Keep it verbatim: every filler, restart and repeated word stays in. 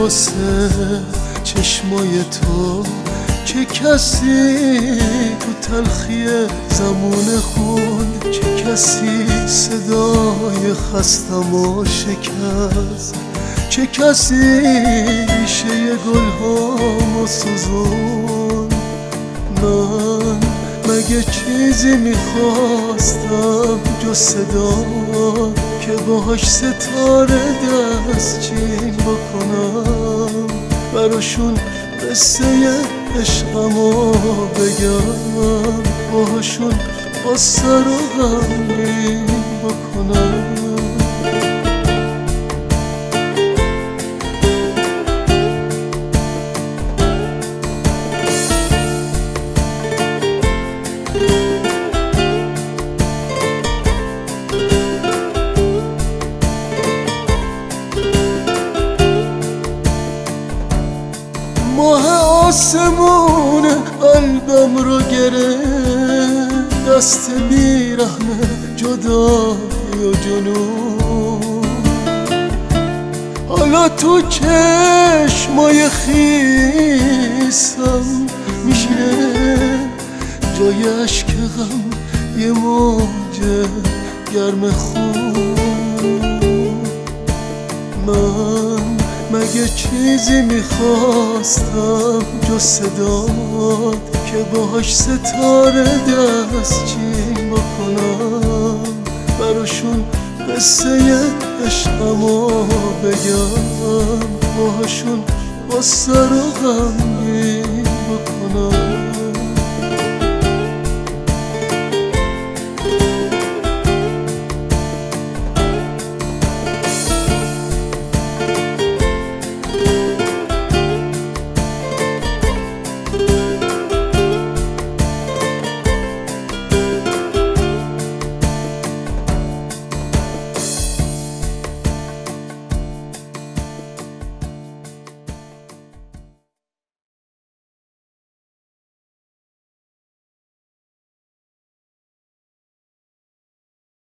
واسه چشمای تو چه کسی تو تلخی زمونه خوند، چه کسی صدای خستم و شکست، چه کسی ریشه گلهامو سوزون. من مگه چیزی میخواستم جز صدا که باهاش ستاره دستچین بکنم، براشون قصه عشقمو بگم، باهاشون قصه رو غمگین بکنم. ماه آسمون قلبم رو گرفت، دست بیرحمه جدایی و جنون. حالا تو چشمای خیسم میشینه جای عشق غم یه موج گرم خون. من مگه چیزی میخواستم جز صدات که باهاش ستاره دستچین بکنم، براشون قصه عشقمو بگم، باهاشون قصه رو غمگین بکنم.